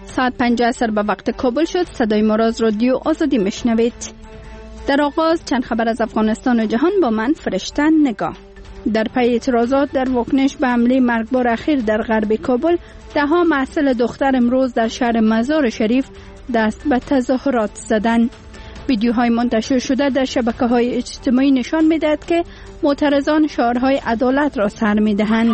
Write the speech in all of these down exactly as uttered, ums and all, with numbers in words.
ساعت پنج عصر به وقت کابل شد. صدای ما را از رادیو آزادی میشنوید. در آغاز چند خبر از افغانستان و جهان با من فرشته نگاه. در پی اعتراضات در واکنش به حمله مرگبار اخیر در غرب کابل، ده ها محصل دختر امروز در شهر مزار شریف دست به تظاهرات زدند. ویدیوهای منتشر شده در شبکه‌های اجتماعی نشان می‌دهد که معترضان شعارهای عدالت را سر می‌دهند.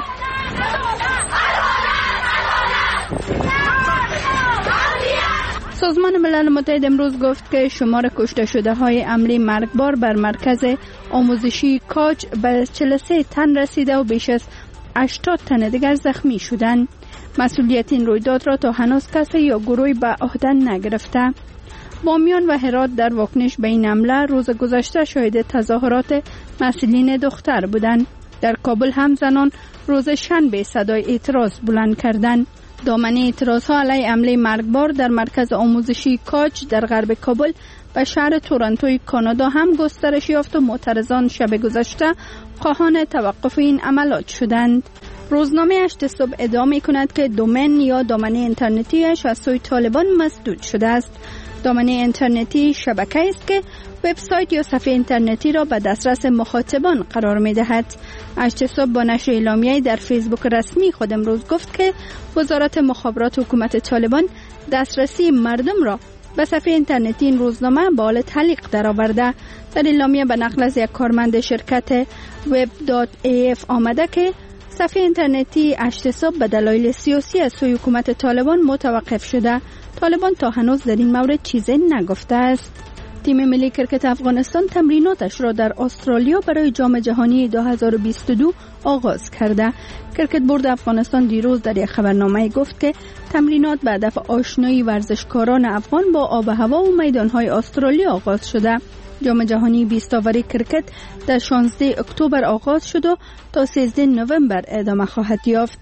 سازمان ملل متحد امروز گفت که شمار کشته شده های حمله مرگبار بر مرکز آموزشی کاج به چهل و سه تن رسیده و بیش از هشتاد تن دیگر زخمی شدند. مسئولیت این رویداد را تا هنوز کسی یا گروهی به عهده نگرفته. بامیان و هرات در واکنش به این حمله روز گذشته شاهد تظاهرات مسئولین دختر بودند. در کابل هم زنان روز شنبه صدای اعتراض بلند کردند. دامنه اعتراض‌ها علیه حمله مرگبار در مرکز آموزشی کاج در غرب کابل و شهر تورنتوی کانادا هم گسترش یافت و معترضان شب گذشته خواهان توقف این عملات شدند. روزنامه هشت صبح ادعا می‌کند که دومین یا دامنه اینترنتیش از سوی طالبان مسدود شده است. دامنه اینترنتی شبکه‌ای است که وبسایت یا صفحه اینترنتی را به دسترس مخاطبان قرار می‌دهد. هشت صبح با نشر اعلامیه‌ای در فیسبوک رسمی خود امروز گفت که وزارت مخابرات حکومت طالبان دسترسی مردم را به صفحه اینترنتی این روزنامه با حال تعلیق درآورده. در اعلامیه به نقل از یک کارمند شرکت وب دات ای اف آمده که صفحه اینترنتی هشت صبح به دلایل سیاسی از سوی حکومت طالبان متوقف شده. طالبان تا هنوز در این مورد چیزی نگفته است. تیم ملی کرکت افغانستان تمریناتش را در استرالیا برای جام جهانی دو هزار و بیست و دو آغاز کرده. کرکت بورد افغانستان دیروز در یک خبرنامه گفت که تمرینات به هدف آشنایی ورزشکاران افغان با آب و هوا و میدانهای استرالیا آغاز شده. جام جهانی بیست آوری کرکت در شانزده اکتبر آغاز شد و تا سیزده نوامبر ادامه خواهد یافت.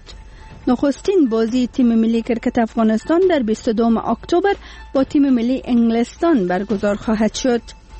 نخستین بازی تیم ملی کرکت افغانستان در بیست و دوم اکتبر با تیم ملی انگلستان برگزار خواهد شد.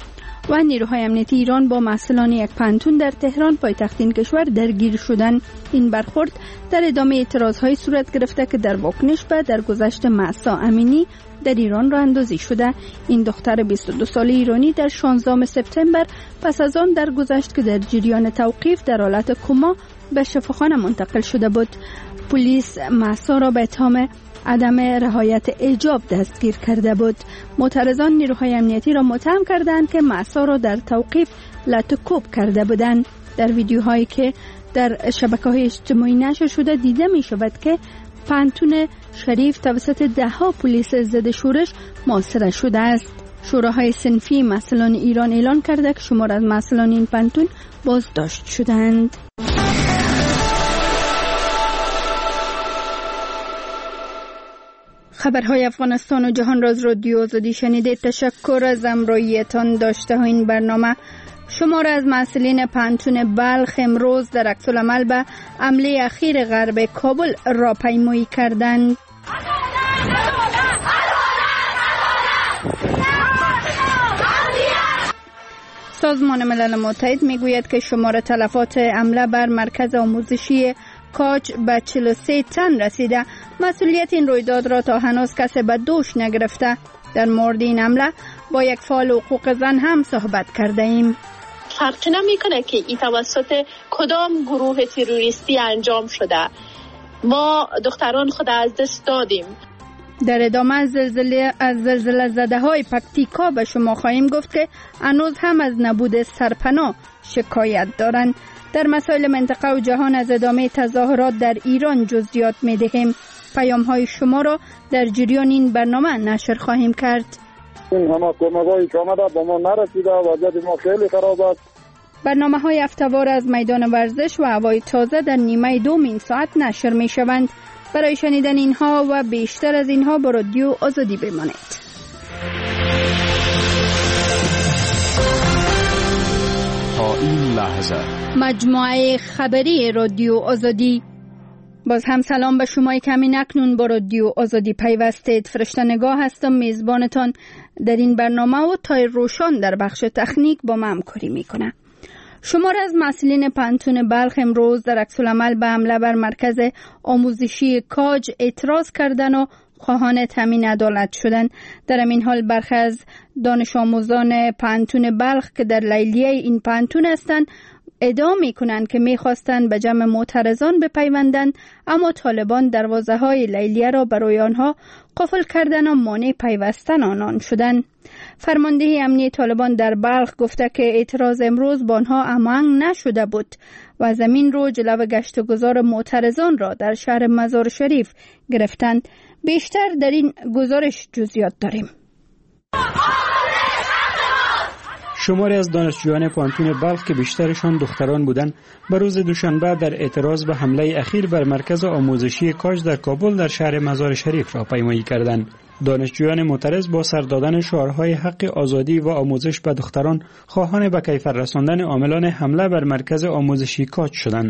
و نیروهای امنیتی ایران با مسئولان یک پانتون در تهران پایتخت این کشور درگیر شدند. این برخورد در ادامه اعتراضهای صورت گرفته که در واکنش به درگذشت مهسا امینی در ایران راه اندازی شده. این دختر بیست و دو ساله ایرانی در شانزدهم سپتامبر پس از آن درگذشت که در جریان توقیف در حالت کما به شفاخانه منتقل شده بود. پلیس مهسا را به اتهام عدم رعایت حجاب دستگیر کرده بود. معترضان نیروهای امنیتی را متهم کردند که مهسا را در توقیف لطوکوب کرده بودند. در ویدیوهایی که در شبکه‌های اجتماعی نشر شده دیده می شود که پانتون شریف توسط ده ها پلیس ضد شورش محاصره شده است. شوراهای صنفی مسئولان ایران اعلان کرده که شمار از مسئولان این پانتون بازداشت شدند. خبرهای افغانستان و جهان را از رادیو آزادی شنیدید. تشکر از همراهیتان. داشته ها این برنامه شمار از مسئولین پانتون بلخ امروز در عکس‌العمل به حمله اخیر غرب کابل راهپیمایی کردند. سازمان ملل متحد میگوید که شمار تلفات حمله بر مرکز آموزشی کاج به چهل و سه تن رسیده. مسئولیت این رویداد را تا هنوز کسی به دوش نگرفته. در مورد این حمله با یک فعال حقوق زن هم صحبت کرده ایم. فرق نمیکنه که این توسط کدام گروه تروریستی انجام شده. ما دختران خود از دست دادیم. در ادامه از زلزله از زلزله زده های پکتیکا به شما خواهیم گفت که هنوز هم از نبود سرپناه شکایت دارند. در مسائل منطقه و جهان از ادامه تظاهرات در ایران جزئیات می دهیم. پیام های شما را در جریان این برنامه نشر خواهیم کرد. این همه کمک‌هایی که آمده به ما نرسیده و وضعیت ما خیلی خراب است. برنامه های هفته‌وار از میدان ورزش و هوای تازه در نیمه دوم این ساعت نشر می شوند. برای شنیدن اینها و بیشتر از اینها با رادیو آزادی بمانید. تا این لحظه مجموعه خبری رادیو آزادی. باز هم سلام به شما که همین اکنون با رادیو آزادی پیوستید. فرشته نگاه هستم، میزبانتان در این برنامه و تای روشان در بخش تکنیک با ما همکاری میکنه. شمار از مسئولین پانتون بلخ امروز در عکس‌العمل به حمله بر مرکز آموزشی کاج اعتراض کردن و خواهان تامین عدالت شدند. در این حال برخی از دانش آموزان پانتون بلخ که در لیلیه این پانتون هستند ادعا می‌کنند که می‌خواستند به جمع معترضان بپیوندند، اما طالبان دروازه‌های لیلیه را برای آنها قفل کردند و مانع پیوستن آنان شدند. فرمانده امنیت طالبان در بلخ گفته که اعتراض امروز با آنها هماهنگ نشده بود و از همین رو جلو گشت و گذار معترضان را در شهر مزار شریف گرفتند. بیشتر در این گزارش جزئیات داریم. شماری از دانشجویان پانتون بلخ که بیشترشان دختران بودند، به روز دوشنبه در اعتراض به حمله اخیر بر مرکز آموزشی کاج در کابل در شهر مزار شریف را پیمایی کردند. دانشجویان معترض با سر دادن شعارهای حق آزادی و آموزش به دختران خواهان به کیفر رساندن عاملان حمله بر مرکز آموزشی کاج شدند.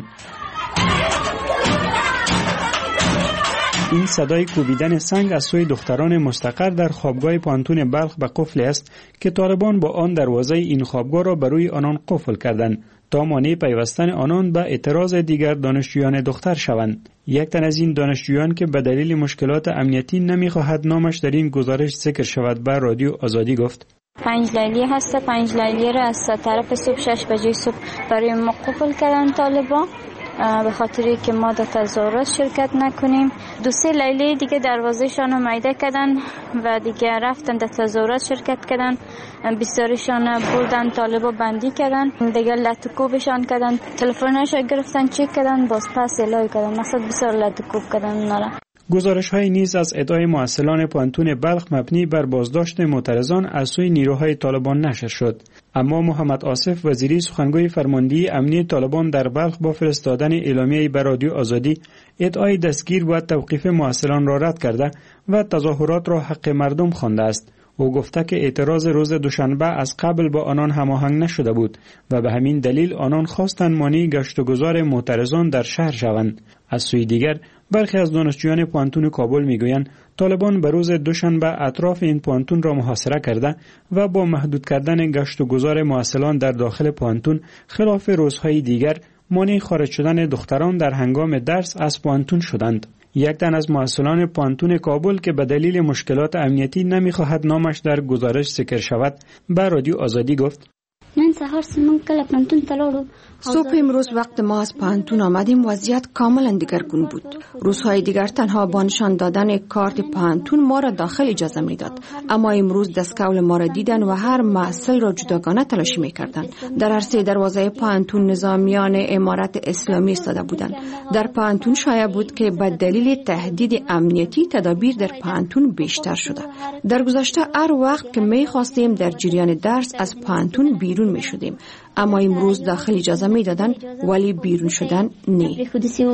این صدای کوبیدن سنگ از سوی دختران مستقر در خوابگاه پانتون بلخ به قفل است که طالبان با آن دروازه این خوابگاه را بر روی آنان قفل کردند تا مانع پیوستن آنان به اعتراض دیگر دانشجویان دختر شوند. یک تن از این دانشجویان که به دلیل مشکلات امنیتی نمیخواهد نامش در این گزارش ذکر شود به رادیو آزادی گفت: پنج لیلیه هسته، پنج لیلیه را از طرف صبح شش بجه صبح برای ما قفل کردن طالبان به خاطری که ما در تظاهرات شرکت نکنیم. دو سه لیلیه دیگه دروازه‌شان رو میده کردن و دیگه رفتن در تظاهرات شرکت کردن. بسیارشان بردن طالبا بندی کردن، دیگه لطکوبشان کردن، تلفنش گرفتن، چک کردن، باز پس اعلام کردن. مثلا بسیار لطکوب کردن اونا. گزارش‌های نیز از ادعای معسلان پانتون بلخ مبنی بر بازداشت معترضان از سوی نیروهای طالبان نشر شد. اما محمد آصف وزیری سخنگوی فرماندهی امنیت طالبان در بلخ با فرستادن اعلامیه‌ای به رادیو آزادی ادعای دستگیر و توقیف معسلان را رد کرده و تظاهرات را حق مردم خوانده است. او گفته که اعتراض روز دوشنبه از قبل با آنان هماهنگ نشده بود و به همین دلیل آنان خواستند مانع گشت و گذار معترضان در شهر شوند. از سوی دیگر برخی از دانشجویان پانتون کابل میگویند طالبان به روز دوشنبه اطراف این پانتون را محاصره کرده و با محدود کردن گشت و گذار معسلان در داخل پانتون خلاف روزهای دیگر مانع خارج شدن دختران در هنگام درس از پانتون شدند. یک تن از معسلان پانتون کابل که به دلیل مشکلات امنیتی نمیخواهد نامش در گزارش ذکر شود به رادیو آزادی گفت: نن سهار سمون کله پانتون تلاړو. صبح امروز وقت ما از پانتون آمدیم وضعیت کاملا دیگرگون بود. روزهای دیگر تنها با نشان دادن کارت پانتون ما را داخل اجازه میداد، اما امروز دستکول ما را دیدن و هر معسل را جداگانه تلاشی میکردند. در هر سه دروازه پانتون نظامیان امارت اسلامی ایستاده بودند. در پانتون شایع بود که به دلیل تهدید امنیتی تدابیر در پانتون بیشتر شده. در گذشته هر وقت که میخواستیم در جریان درس از پانتون بیرون می شدیم، اما امروز داخل اجازه می دادن ولی بیرون شدن نه.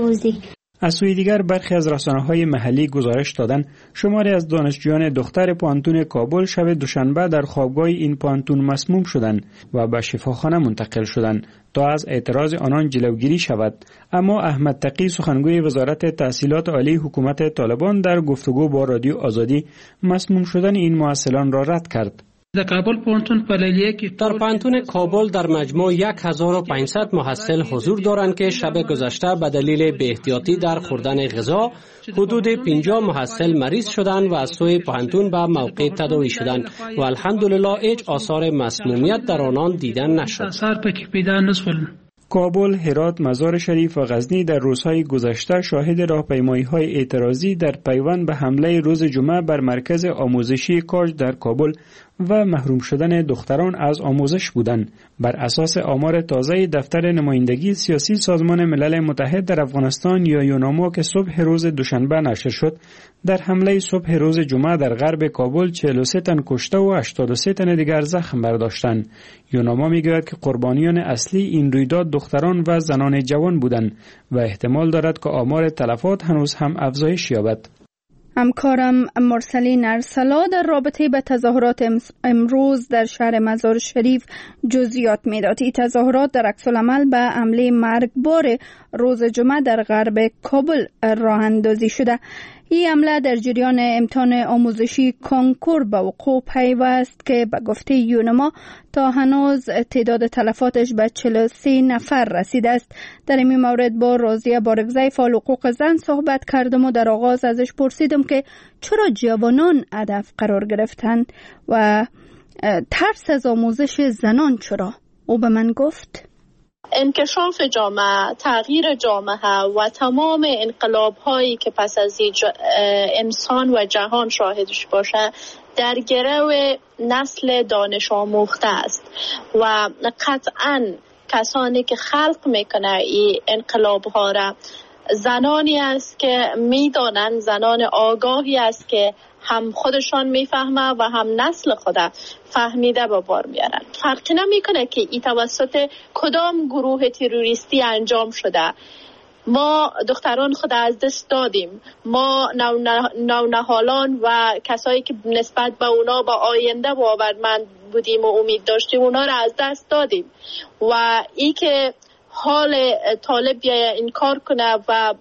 از سوی دیگر برخی از رسانه‌های محلی گزارش دادند شماری از دانشجویان دختر پانتون کابل شب دوشنبه در خوابگاه این پانتون مسموم شدند و به شفاخانه منتقل شدند تا از اعتراض آنان جلوگیری شود. اما احمد تقی سخنگوی وزارت تحصیلات عالی حکومت طالبان در گفتگو با رادیو آزادی مسموم شدن این معسلان را رد کرد. در کابل پانتون پلیلیه که در پانتون کابل در مجموع یک هزار و پانصد محصل حضور دارند که شب گذشته به دلیل بی احتیاطی در خوردن غذا حدود پنجاه محصل مریض شدند و از سوی پانتون به موقع تداوی شدند و الحمدلله هیچ آثار مسمومیت در آنان دیدن نشد. کابل، هرات، مزار شریف و غزنی در روزهای گذشته شاهد راهپیمایی‌های اعتراضی در پیوند به حمله روز جمعه بر مرکز آموزشی کاج در کابل و محروم شدن دختران از آموزش بودند. بر اساس آمار تازه دفتر نمایندگی سیاسی سازمان ملل متحد در افغانستان یا یوناما که صبح روز دوشنبه نشر شد، در حمله صبح روز جمعه در غرب کابل چهل و سه تن کشته و هشتاد و سه تن دیگر زخم برداشتند. یوناما میگوید که قربانیان اصلی این رویداد دختران و زنان جوان بودند و احتمال دارد که آمار تلفات هنوز هم افزایش یابد. همکارم مرسلین ارسلا در رابطه به تظاهرات امروز در شهر مزار شریف جزئیات میداد. این تظاهرات در عکس العمل به حمله مرگبار روز جمعه در غرب کابل راه اندازی شده. این حمله در جریان امتحان آموزشی کنکور به وقوع پیوست که به گفته یونما تا هنوز تعداد تلفاتش به چهل و سه نفر رسیده است. در این مورد با راضیه بارگزی فعال حقوق زن صحبت کردم و در آغاز ازش پرسیدم که چرا جوانان هدف قرار گرفتند و ترس از آموزش زنان چرا؟ او به من گفت انکشاف جامعه، تغییر جامعه و تمام انقلاب هایی که پس از انسان و جهان شاهدش باشه در گرو نسل دانش آموخته است و قطعاً کسانی که خلق میکنه این انقلاب ها را زنانی است که میدانند، زنان آگاهی است که هم خودشان میفهمه و هم نسل خود فهمیده به بار میارن. فرقی نمیکنه که این توسط کدام گروه تروریستی انجام شده. ما دختران خود از دست دادیم، ما نونهالان و کسایی که نسبت به اونا با آینده باورمند بودیم و امید داشتیم اونا را از دست دادیم و ای که حال طالب بیایه این کار کنه و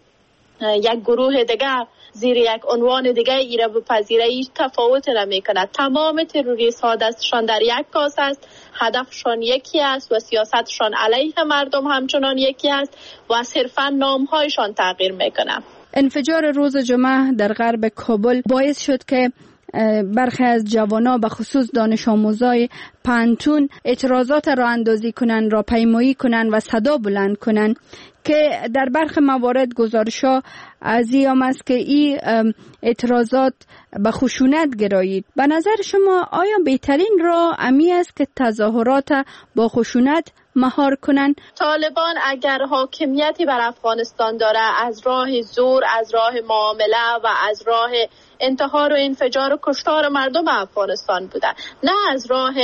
یک گروه دیگه زیر یک عنوان دیگه ای را بپذیره هیچ تفاوت نمی کنه. تمام تروریست ها دستشان در یک کاسه است، هدفشان یکی است و سیاستشان علیه مردم همچنان یکی است و صرفا نامهایشان تغییر میکنه. انفجار روز جمعه در غرب کابل باعث شد که برخی از جوانا به خصوص دانش آموزای پانتون اعتراضات را اندازی کنند، را پیمایی کنند و صدا بلند کنند که در برخی موارد گزارش‌ها از این است که این اعتراضات به خشونت گرایید. به نظر شما آیا بهترین راه امی است که تظاهرات با خشونت مهار کنند؟ طالبان اگر حاکمیتی بر افغانستان داره از راه زور، از راه معامله و از راه انتحار و انفجار و کشتار مردم افغانستان بوده، نه از راه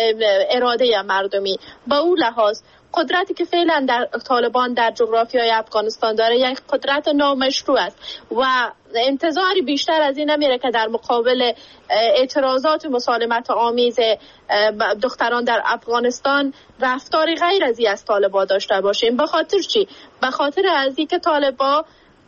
اراده مردمی. با اون لحاظ قدرتی که فعلا در طالبان در جغرافیای افغانستان داره یک قدرت نامشروع است و انتظاری بیشتر از این نمیره که در مقابل اعتراضات مسالمت آمیز دختران در افغانستان رفتاری غیر از این از طالبان داشته باشیم. به خاطر چی؟ به خاطر از این که طالبان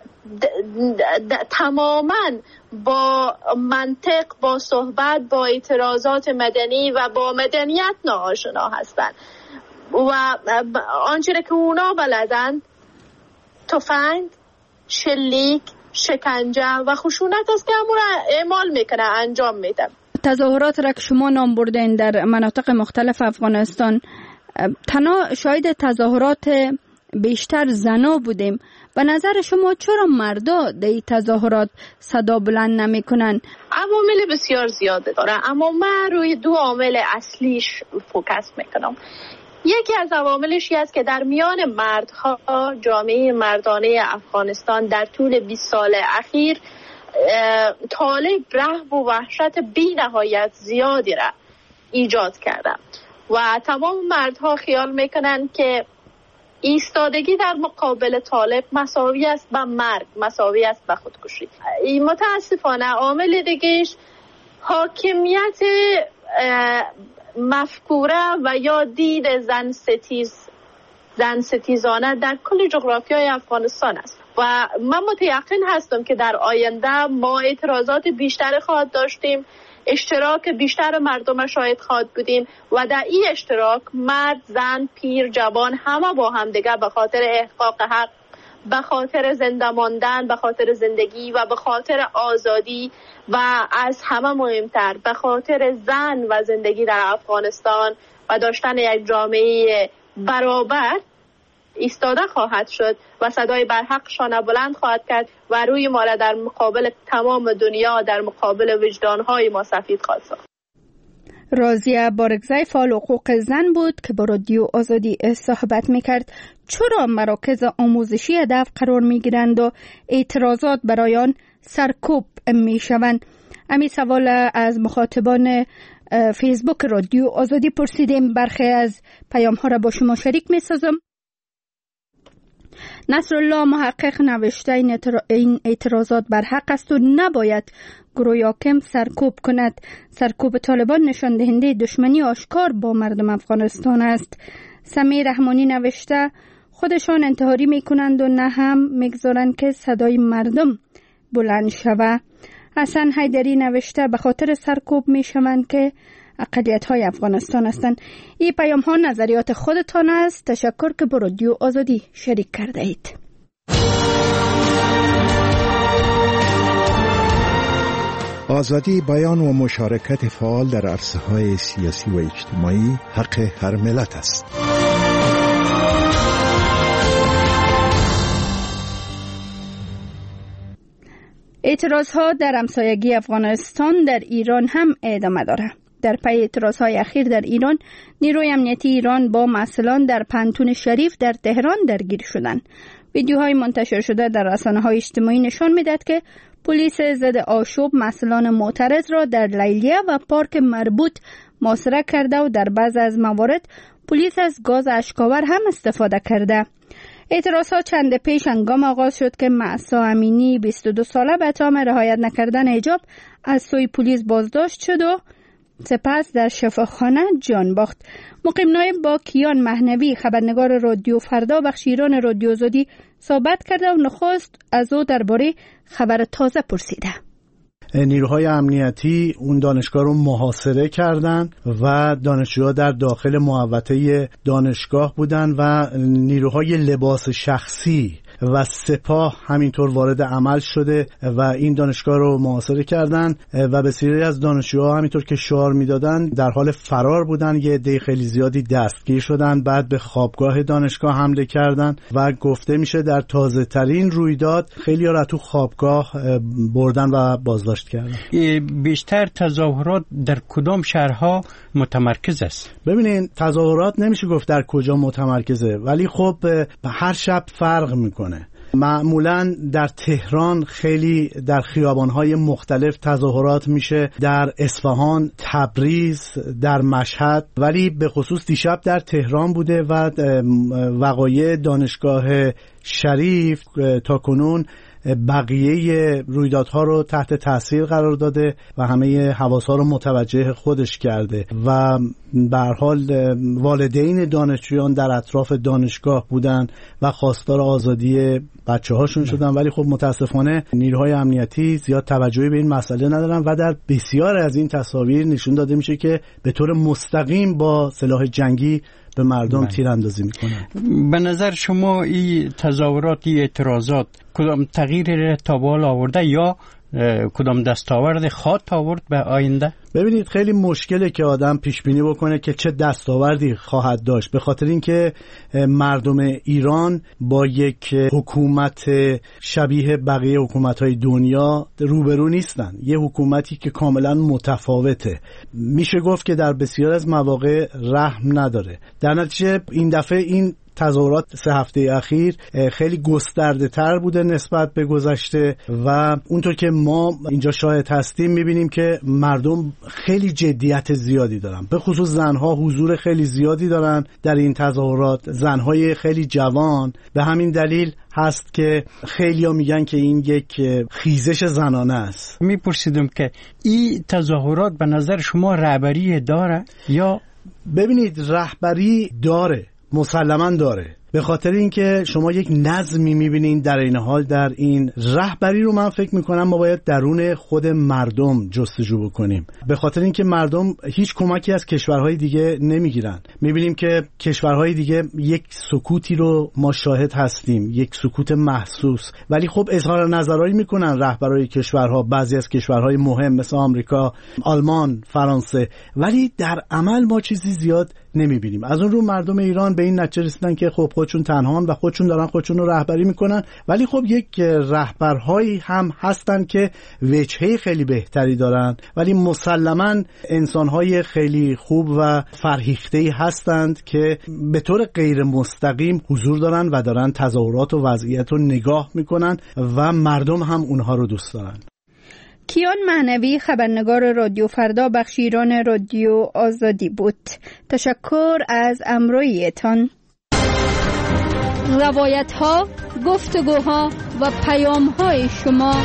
تماما با منطق، با صحبت، با اعتراضات مدنی و با مدنیت ناآشنا هستند و آنچه که اونا بلدند تفنگ، شلیک، شکنجه و خشونت است که همون اعمال میکنه، انجام میده. تظاهرات را که شما نام بردین در مناطق مختلف افغانستان، تنها شاهد تظاهرات بیشتر زنا بودیم. به نظر شما چرا مردا در این تظاهرات صدا بلند نمی کنن؟ عوامل بسیار زیاده داره، اما من روی دو عامل اصلیش فوکس میکنم. یکی از عواملش است که در میان مردها، جامعه مردانه افغانستان در طول بیست سال اخیر طالب رهب و وحشت بی نهایت زیادی را ایجاد کرده و تمام مردها خیال میکنن که ایستادگی در مقابل طالب مساوی است به مرگ، مساوی است به خودکشی. متاسفانه عامل دیگهش حاکمیت مفکوره و یا دید زن ستیز زن ستیزانه در کل جغرافیای افغانستان است و من متیقن هستم که در آینده ما اعتراضات بیشتر خواهد داشتیم، اشتراک بیشتر مردم شاهد خواهد بودیم و در این اشتراک مرد، زن، پیر، جوان همه با هم دیگه به خاطر احقاق حق، به خاطر زنده ماندن، به خاطر زندگی و به خاطر آزادی و از همه مهمتر به خاطر زن و زندگی در افغانستان و داشتن یک جامعه برابر ایستاده خواهد شد و صدای برحقشان بلند خواهد کرد و روی ما را در مقابل تمام دنیا، در مقابل وجدانهای ما سفید خواهد ساخت. راضیه بارگزی فعال حقوق زن بود که با رادیو آزادی صحبت میکرد. چرا مراکز آموزشی هدف قرار میگیرند و اعتراضات برای آن سرکوب میشوند؟ امی سوال از مخاطبان فیسبوک رادیو آزادی پرسیدیم. برخی از پیام ها را با شما شریک میسازم. نصرالله محقق نوشته این اعتراضات بر حق است و نباید گروه حاکم سرکوب کند. سرکوب طالبان نشان دهنده دشمنی آشکار با مردم افغانستان است. سمی رحمانی نوشته خودشان انتحاری میکنند و نه هم میگذارند که صدای مردم بلند شود. حسن حیدری نوشته به خاطر سرکوب می شوند که اقلیت های افغانستان هستند. این پیام ها نظریات خودتان است. تشکر که با رادیو آزادی شریک کرده اید. آزادی بیان و مشارکت فعال در عرصه‌های سیاسی و اجتماعی حق هر ملت است. اعتراضها در همسایگی افغانستان در ایران هم ادامه دارد. در پی اعتراضهای اخیر در ایران، نیروی امنیتی ایران با مسئولان در پنتون شریف در تهران درگیر شدند. ویدیوهای منتشر شده در رسانه‌های اجتماعی نشان می‌دهد که پلیس ضد آشوب مسئولان معترض را در لیلیه و پارک مربوط محاصره کرده و در بعض از موارد پلیس از گاز اشک‌آور هم استفاده کرده. اعتراضها چند پیش هنگام آغاز شد که مهسا امینی بیست و دو ساله به اتهام رعایت نکردن حجاب از سوی پلیس بازداشت شد و سپس در شفاخانه جان باخت. مقیم نایب با کیان مهنوی خبرنگار رادیو فردا بخش ایران رادیو آزادی صحبت کرده و نخست از او درباره خبر تازه پرسیده. نیروهای امنیتی اون دانشگاه رو محاصره کردن و دانشجوها در داخل محوطه دانشگاه بودن و نیروهای لباس شخصی و سپاه همینطور وارد عمل شده و این دانشگاه رو محاصره کردن و بسیاری از دانشجوها همینطور که شعار میدادن در حال فرار بودن. یه عده خیلی زیادی دستگیر شدن، بعد به خوابگاه دانشگاه حمله کردن و گفته میشه در تازه ترین رویداد خیلی ها را تو خوابگاه بردن و بازداشت کردن. بیشتر تظاهرات در کدام شهرها متمرکز است؟ ببینین تظاهرات نمیشه گفت در کجا متمرکزه، ولی خب هر شب فرق میکنه. معمولا در تهران خیلی در خیابان‌های مختلف تظاهرات میشه، در اصفهان، تبریز، در مشهد، ولی به خصوص دیشب در تهران بوده و وقایع دانشگاه شریف تا کنون بقیه رویدادها رو تحت تاثیر قرار داده و همه حواس‌ها رو متوجه خودش کرده و به هر حال والدین دانشجویان در اطراف دانشگاه بودن و خواستار آزادی بچه‌هاشون شدن، ولی خب متاسفانه نیروهای امنیتی زیاد توجهی به این مسئله ندارن و در بسیار از این تصاویر نشون داده میشه که به طور مستقیم با سلاح جنگی به مردم تیراندازی میکنن. به نظر شما این تظاهرات، این اعتراضات کدام تغییری تا بال آورده یا کدام دستاورد خواهد آورد به آینده؟ ببینید خیلی مشکله که آدم پیش بینی بکنه که چه دستاوردی خواهد داشت، به خاطر اینکه مردم ایران با یک حکومت شبیه بقیه حکومت‌های دنیا روبرو نیستن. یه حکومتی که کاملا متفاوته، میشه گفت که در بسیار از مواقع رحم نداره. در نتیجه این دفعه این تظاهرات سه هفته اخیر خیلی گسترده تر بوده نسبت به گذشته و اونطور که ما اینجا شاهد هستیم میبینیم که مردم خیلی جدیت زیادی دارن، به خصوص زنها حضور خیلی زیادی دارن در این تظاهرات، زنهای خیلی جوان. به همین دلیل هست که خیلی ها میگن که این یک خیزش زنانه است. میپرسیدم که این تظاهرات به نظر شما رهبری داره یا؟ ببینید رهبری داره، مسلماً داره، به خاطر اینکه شما یک نظمی میبینین. در این حال در این رهبری رو من فکر میکنم ما باید درون خود مردم جستجو بکنیم، به خاطر اینکه مردم هیچ کمکی از کشورهای دیگه نمیگیرن. میبینیم که کشورهای دیگه یک سکوتی رو ما شاهد هستیم، یک سکوت محسوس، ولی خب اظهار نظرایی میکنن رهبرای کشورها، بعضی از کشورهای مهم مثل آمریکا، آلمان، فرانسه، ولی در عمل ما چیزی زیاد نمیبینیم. از اون رو مردم ایران به این نتیجه رسیدن که خب خودشون تنهان و خودشون دارن خودشون رو رهبری میکنن، ولی خب یک رهبرهایی هم هستن که وجهه خیلی بهتری دارن، ولی مسلماً انسانهای خیلی خوب و فرهیخته‌ای هستند که به طور غیر مستقیم حضور دارن و دارن تظاهرات و وضعیت رو نگاه میکنن و مردم هم اونها رو دوست دارن. کیان مهنوی خبرنگار رادیو فردا بخش ایران رادیو آزادی بود. تشکر از همراهیتان. روایت ها، گفتگوها و پیام های شما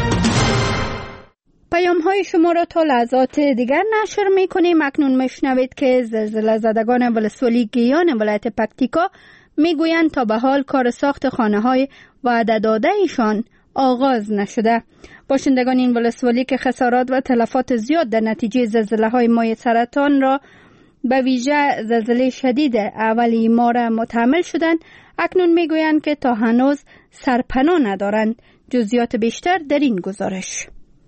پیام های شما را تا لحظات دیگر نشر می کنیم. اکنون مشنوید که زلزله زدگان ولسوالی گیان ولایت پکتیکا می گویند تا به حال کار ساخت خانه های وعده داده ایشان آغاز نشده. باشندگان این ولسوالی که خسارات و تلفات زیاد در نتیجه زلزله‌های مایع سرطان را به ویژه زلزله شدید اولی ما را متحمل شدند، اکنون میگویند که تا هنوز سرپناه ندارند. جزئیات بیشتر در این گزارش.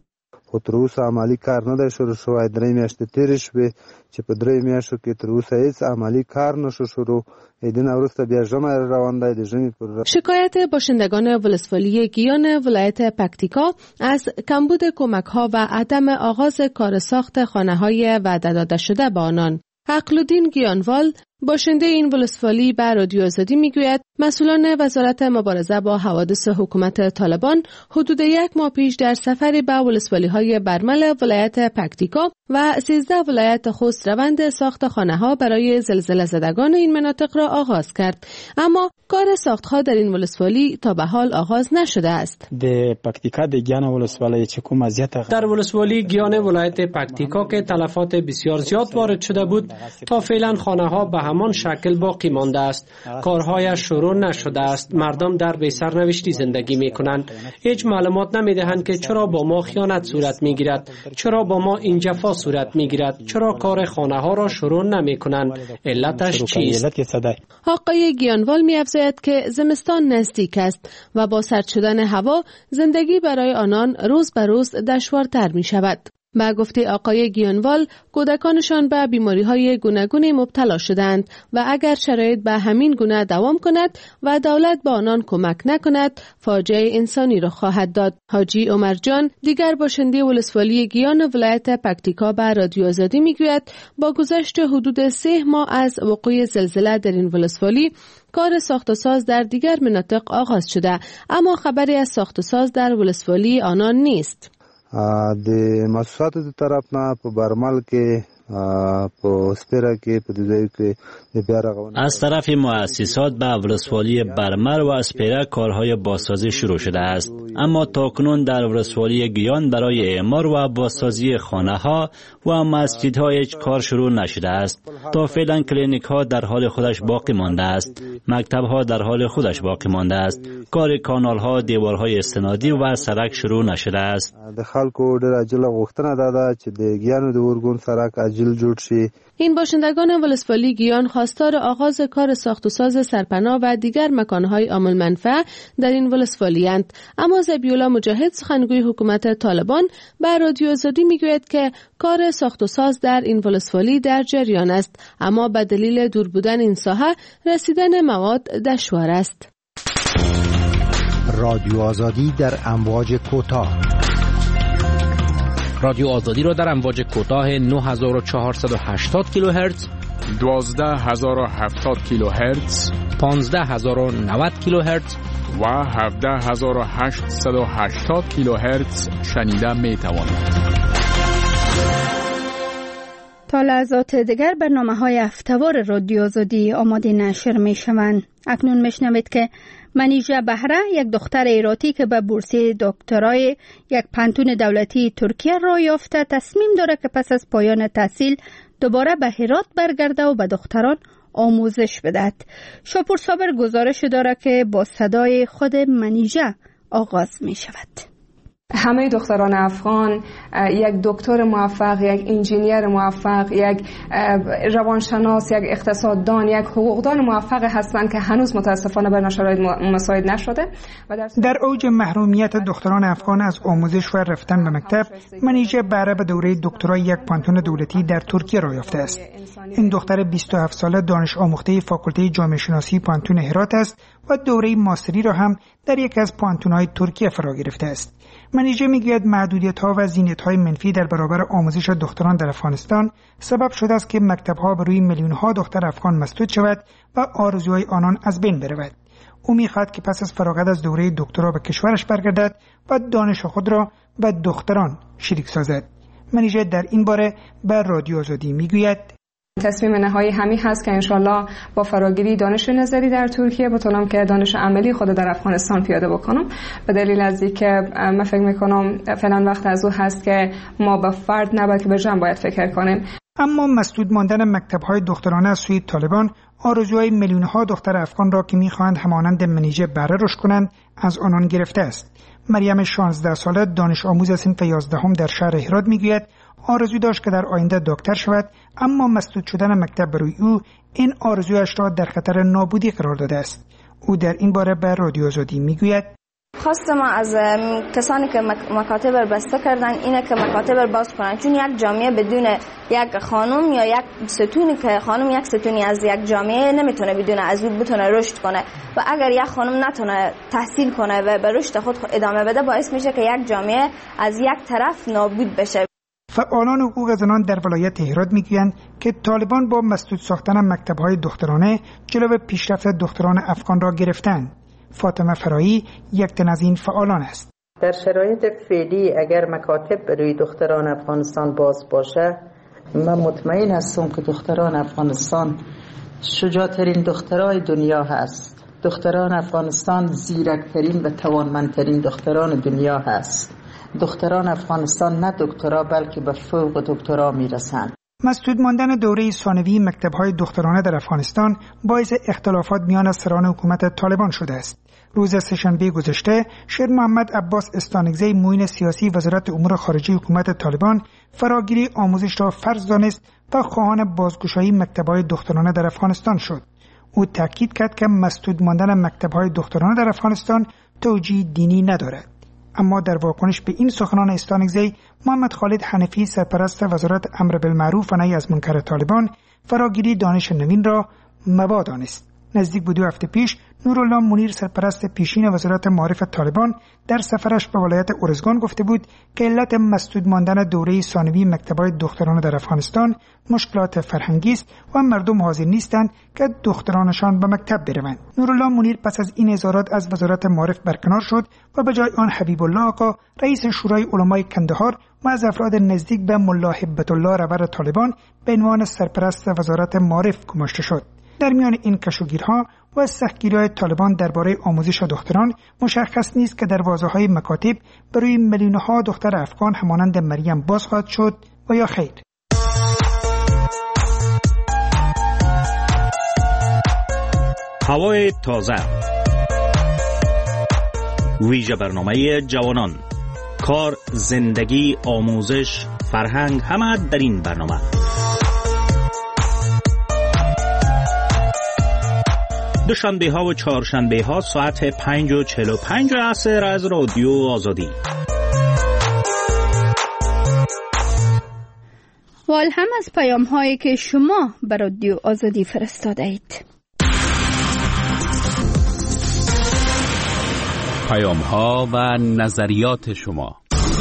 خو تر اوسه عملی کار نه دی شروع شوی. درې میاشتې تېرې شوې چې په درې میاشتو کې تر اوسه هیڅ عملی کار نشو شروع. ایدونه وروسته بیا ژمی روان دی. د ژمي پر شکایت باشندگان ولسوالی گیان ولایت پکتیکا از کمبود کمک‌ها و عدم آغاز کار ساخت خانه‌های وعده داده شده به آنان. عقل‌الدین گیانوال باشنده این ولسوالی به رادیو آزادی میگوید مسئولان وزارت مبارزه با حوادث حکومت طالبان حدود یک ماه پیش در سفری به ولسوالی‌های برمل ولایت پکتیکا و سیزده ولایت خوست روند ساخت خانه‌ها برای زلزله زدگان این مناطق را آغاز کرد، اما کار ساخت‌ها در این ولسوالی تا به حال آغاز نشده است. د پکتیکا د گیان ولسوالی چې کوم اذیت در ولسوالی گیان ولایت پکتیکا که تلفات بسیار زیاد وارد شده بود، تا فعلا خانه‌ها به همان شکل باقی مانده است. کارهایش شروع نشده است. مردم در بی سرنوشتی زندگی می کنند. هیچ معلومات نمی دهند که چرا با ما خیانت صورت می گیرد، چرا با ما این جفا صورت می گیرد، چرا کار خانه ها را شروع نمی کنند، علتش چیست؟ آقای گیانوال می افزاید که زمستان نزدیک است و با سرد شدن هوا زندگی برای آنان روز به روز دشوارتر می شود. با گفته آقای گیانوال، کودکانشان به بیماری‌های گوناگون مبتلا شدند و اگر شرایط به همین گونه دوام کند و دولت به آنان کمک نکند، فاجعه انسانی را خواهد داد. حاجی عمر جان، دیگر باشنده ولسوالی گیان ولایت پکتیکا، به رادیو آزادی میگوید با گذشت حدود سه ماه از وقوع زلزله در این ولسوالی، کار ساخت و ساز در دیگر مناطق آغاز شده، اما خبری از ساخت و ساز در ولسوالی آنان نیست. د مؤسساتو د طرف نه په برمل کې په سپیره کې په دې کې د بیا رغونې از طرف مؤسسات به ولسوالی برمل و اسپیره کارهای بازسازی شروع شده است، اما تاکنون در ولسوالی گیان برای اعمار و بازسازی خانه‌ها و مسجدها هیچ کار شروع نشده است. تا فعلا کلینیک ها در حال خودش باقی مانده است، مکتب ها در حال خودش باقی مانده است، کار کانال ها، دیوارهای استنادی و سړک شروع نشده است. د خلکو ډېر عاجله غوښتنه ده چې د ګیانو د ورګون سړک عاجل جوړ شي. این باشندگان ولسوالی گیان خواستار آغاز کار ساخت و ساز سرپناه و دیگر مکانهای عامل منفعه در این ولسوالی‌اند، اما ذبیح‌الله مجاهد، سخنگوی حکومت طالبان، به رادیو آزادی میگوید که کار ساخت و ساز در این ولسوالی در جریان است، اما به دلیل دور بودن این ساحه رسیدن مواد دشوار است. رادیو آزادی در امواج کوتاه. رادیو آزادی را در امواج کوتاه نه هزار و چهارصد و هشتاد کیلوهرتز، دوازده هزار و هفتاد کیلوهرتز، پانزده هزار و نود کیلوهرتز و هفده هزار و هشتصد و هشتاد کیلوهرتز شنیده می توانید. تا لحظات دیگر برنامه‌های هفته‌وار رادیو آزادی آماده نشر می‌شوند. اکنون میشنوید که منیژه بهره، یک دختر ایراتی که به بورسیه دکترای یک پانتون دولتی ترکیه را یافته، تصمیم داره که پس از پایان تحصیل دوباره به هرات برگرده و به دختران آموزش بدهد. شاپور صابر گزارش داره که با صدای خود منیژه آغاز می شود. همه دختران افغان یک دکتر موفق، یک انجینیر موفق، یک روانشناس، یک اقتصاددان، یک حقوقدان موفق هستند که هنوز متاسفانه بر شرایط مساعد نشده. و در, در اوج محرومیت دختران افغان از آموزش و رفتن به مکتب، منیژه بهره به دوره دکترای یک پانتون دولتی در ترکیه را یافته است. این دختر بیست و هفت ساله دانش آموخته فاکولته جامعه شناسی پانتون هرات است و دوره ماستری را هم در یک از پانتون‌های ترکیه فرا گرفته است. منیژه میگوید محدودیت‌ها و زینت‌های منفی در برابر آموزش دختران در افغانستان سبب شده است که مکتب‌ها بر روی میلیون‌ها دختر افغان مسدود شود و آرزوهای آنان از بین برود. او می‌خواهد که پس از فراغت از دوره دکترا به کشورش برگردد و دانش خود را به دختران شریک سازد. منیژه در این باره به رادیو آزادی میگوید: تصمیم نهایی همین هست که انشالله با فراگیری دانش نظری در ترکیه بتونم که دانش عملی خود در افغانستان پیاده بکنم، به دلیل از اینکه من فکر میکنم فعلا وقت از او هست که ما به فرد نباید که به جمع باید فکر کنیم. اما مسدود ماندن مکتب‌های دخترانه از سوی طالبان آرزوهای میلیون‌ها دختر افغان را که می‌خواهند همانند منیژه بره رشد کنند از آنان گرفته است. مریم شانزده ساله دانش آموز صنف یازدهم در شهر هرات میگوید آرزو داشت که در آینده دکتر شود، اما مسدود شدن مکتب برای او این آرزویش را در خطر نابودی قرار داده است. او در این باره به رادیو آزادی میگوید خواست ما از کسانی که مکاتب را بسته کردن اینه که مکاتب را باز کنن، چون یک جامعه بدون یک خانم یا یک ستونی که خانم یک ستونی از یک جامعه نمیتونه بدون از اون بتونه رشد کنه و اگر یک خانم نتونه تحصیل کنه و به رشد خود ادامه بده باعث میشه که یک جامعه از یک طرف نابود بشه. فعالان حقوق زنان در ولایت هرات میگویند که طالبان با مسدود ساختن مکتب‌های دخترانه جلو پیشرفت دختران افغان را گرفتند. فاطمه فرایی یک تن از این فعالان است. در شرایط فعلی اگر مکاتب برای دختران افغانستان باز باشه، من مطمئن هستم که دختران افغانستان شجاعترین دخترای دنیا هست. دختران افغانستان زیرکترین و توانمندترین دختران دنیا هست. دختران افغانستان نه دکترا بلکه به فوق دکترا میرسند. مسدود ماندن دوره ثانوی مکتب‌های دخترانه در افغانستان باعث اختلافات میان سران حکومت طالبان شده است. روز سه‌شنبه گذشته شیر محمد عباس استانکزی معین سیاسی وزارت امور خارجه حکومت طالبان فراگیری آموزش را فرض دانست و خواهان بازگشایی مکتب‌های دخترانه در افغانستان شد. او تاکید کرد که مسدود ماندن مکتب‌های دخترانه در افغانستان توجیه دینی ندارد. اما در واکنش به این سخنان استانکزی، محمد خالد حنفی سرپرست وزارت امر بالمعروف و نهی از منکر طالبان فراگیری دانش نوین را مباح دانست. نزدیک به دو هفته پیش نورالله منیر سرپرست پیشین وزارت معارف طالبان در سفرش به ولایت ارزگان گفته بود که علت مسدود ماندن دوره ثانوی مکتب‌های دخترانه در افغانستان مشکلات فرهنگی است و مردم حاضر نیستند که دخترانشان به مکتب بروند. نورالله منیر پس از این اظهارات از وزارت معارف برکنار شد و به جای آن حبیب الله آقا رئیس شورای علمای کندهار و از افراد نزدیک به ملا هبت الله رهبر طالبان به عنوان سرپرست وزارت معارف گماشته شد. در میان این کشوگیرها و سختگیری‌های طالبان درباره آموزش دختران مشخص نیست که دروازه‌های مکاتب برای میلیون‌ها دختر افغان همانند مریم باز خواهد شد و یا خیر. هوای تازه، ویژه برنامه جوانان، کار، زندگی، آموزش، فرهنگ، همه در این برنامه. دوشنبه ها و چهارشنبه ها ساعت پنج و چهل و پنج عصر از رادیو آزادی. و هم از پیام هایی که شما بر رادیو آزادی فرستاده اید. پیام ها و نظریات شما.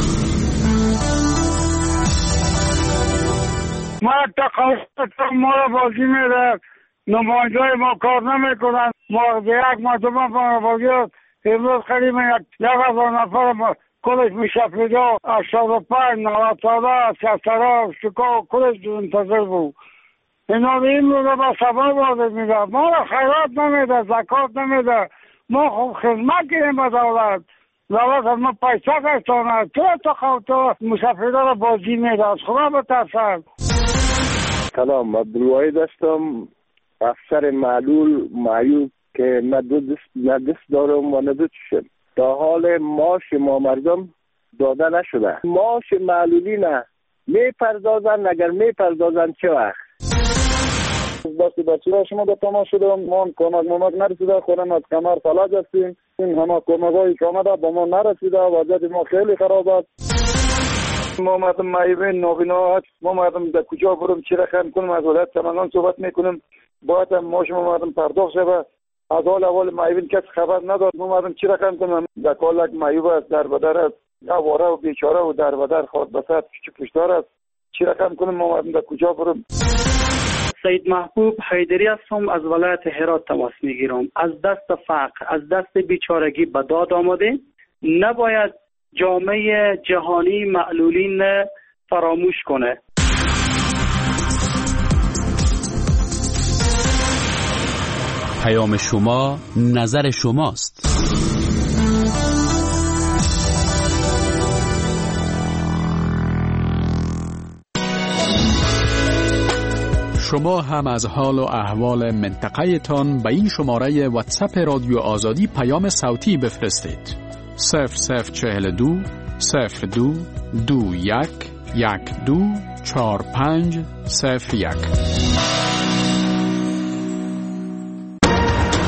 ما تقاضا ما را بازی میده، نماینده‌های ما کار نمیکنن. ما یک مرتبه فناوری امروز خیلی یک یک هزار نفر کلش میشه پیدا هشتاد و پنج نود ساله سیاسترا شکا کلش منتظر بود. اینا این رو به سفر وارد میده، ما را خیرات نمیده، زکات نمیده. ما خوب خدمت کنیم به دولت، دولت از ما پیسه گشتانه. تو تو خواه تو مسافرها را بازی میده، از خدا بترسن. سلام، عبدالواحد هستم، افسر معلول معیوب که نه دست نه دست دارم و نه دو چشم. تا حال معاش ما مردم داده نشده. معاش معلولی نه میپردازن، اگر میپردازن چه وقت؟ بسی بچه شما به تمام شدم، ما کمک ممک نرسیده، خودم از کمر فلج هستیم. این همه کمک هایی که آمده با ما نرسیده، وضعیت ما خیلی خراب است. ما مردم معیوب نابینا، ما مردم در کجا برم چی رقم کنم، از ولایت سمنگان صحبت میکنم، باید هم ما شما مردم پرداخت شده. از حال اول معیوبین کس خبر نداد، ما مردم چی رقم کنم. در کالک معیوب است، در بدر است، اواره و بیچاره و در بدر خود بسات چی پشتار است، چی رقم کنم، ما مردم در کجا برم. سید محبوب حیدری هستم، از ولایت هرات تماس میگیرم. از دست فقر، از دست بیچارگی به داد آمده، نباید جامعه جهانی معلولین فراموش کنه. پیام شما نظر شماست. شما هم از حال و احوال منطقه تان به این شماره واتساپ رادیو آزادی پیام صوتی بفرستید. صفر صفر چهل دو صفر دو دو یک یک دو چهار پنج صفر یک.